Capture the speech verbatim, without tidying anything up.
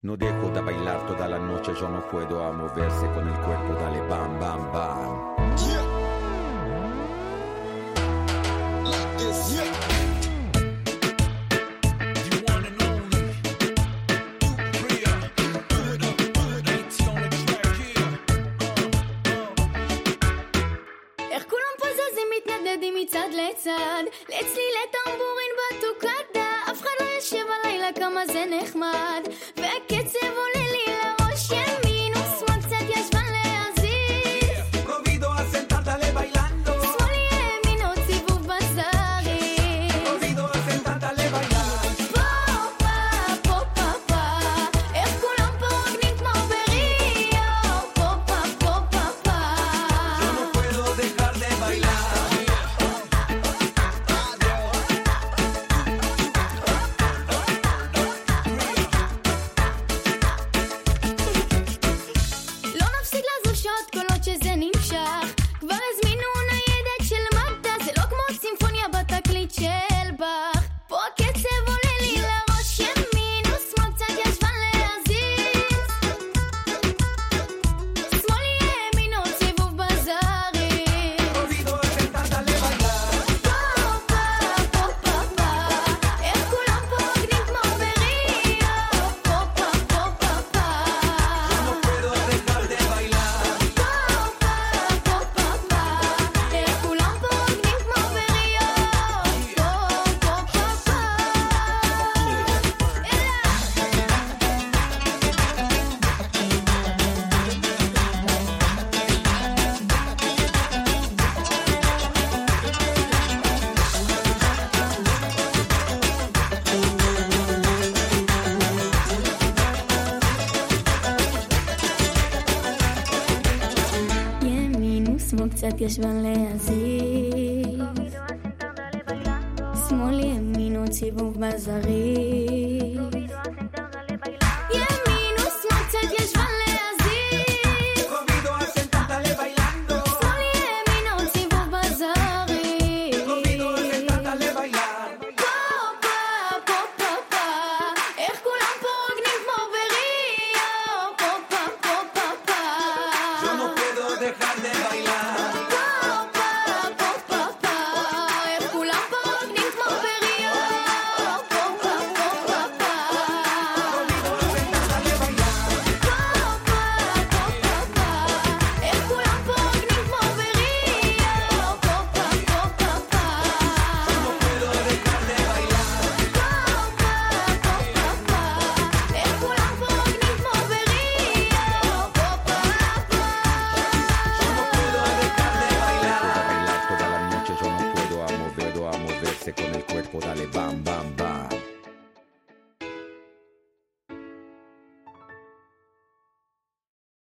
No dejo de bailar toda la noche, yo no puedo a moverse con el cuerpo, dale bam, bam, bam. Yeah. Like this, yeah. מצד לצד, לצלילי טמבורין בטוקדה, אף אחד לא ישב הלילה כמה זה נחמד, והקצב עולה לי לראש ימין ושמאל קצת ישבן להזיז, Provido a sentártale bailando, שמאל ימין עוד סיבוב בזרי, Provido a sentártale bailando. פה פה פה פה פה, איך כולם פה רוקדים כמו בריו, פה פה פה פה פה, Yo no puedo dejar de bailar. קצת ישבן להזיז, שמאל ימין עוד סיבוב בזרי, ימין ושמאל קצת ישבן להזיז, Provido a sentártale bailando, שמאל ימין עוד סיבוב בזרי, Provido a sentártale bailando. פה פה פה פה פה, איך כולם פה רוקדים כמו בריו, פה פה פה פה פה, Yo no puedo dejar de bailar. Con el cuerpo, dale bam, bam, bam.